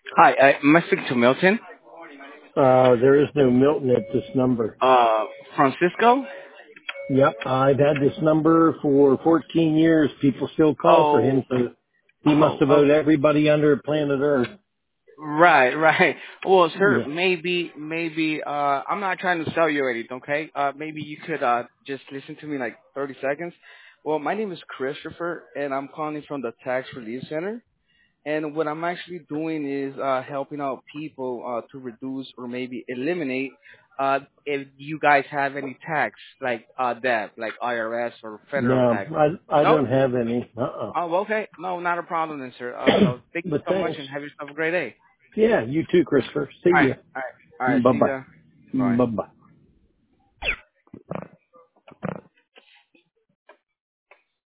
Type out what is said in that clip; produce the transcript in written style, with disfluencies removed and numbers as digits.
Hi, am I speaking to Milton? There is no Milton at this number. Uh, Francisco? Yep, I've had this number for 14 years. People still call for Oh, him, so he must have owed okay. everybody under planet Earth. Right, right. Well, sir, Yeah. I'm not trying to sell you anything, okay? Maybe you could, just listen to me like 30 seconds. Well, my name is Christopher, and I'm calling from the Tax Relief Center. And what I'm actually doing is helping out people to reduce or maybe eliminate if you guys have any tax like debt, like IRS or federal No, tax. I No? don't have any. Oh, okay. No, not a problem then, sir. So thank you But so much thanks. and have yourself a great day. Yeah, you too, Christopher. See All right. ya. All right. All right. Bye See ya. bye. Bye. Bye bye.